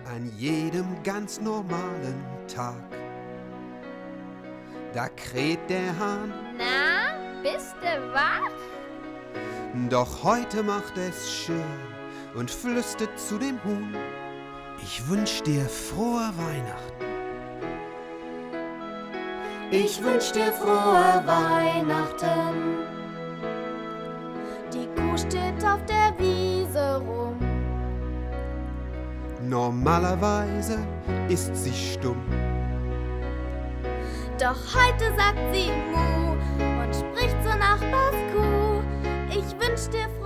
an jedem ganz normalen Tag. Da kräht der Hahn, Na, bist du wach? doch heute macht es schön und flüstert zu dem Huhn: Ich wünsch dir frohe Weihnachten. Ich wünsch dir frohe Weihnachten. Die Kuh steht auf der Wiese rum. Normalerweise ist sie stumm, Doch heute sagt sie Mu und spricht zur Nachbarskuh. Ich wünsch dir frohe